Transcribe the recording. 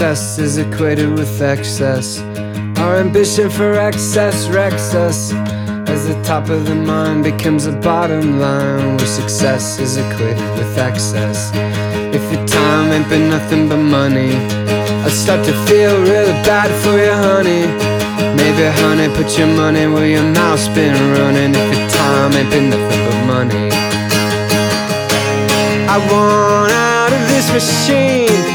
success is equated with excess. Our ambition for excess wrecks us, as the top of the mind becomes the bottom line, where success is equated with excess. If your time ain't been nothing but money, I'd start to feel really bad for you, honey. Maybe, honey, put your money where your mouth's been running. If your time ain't been nothing but money. I want out of this machine,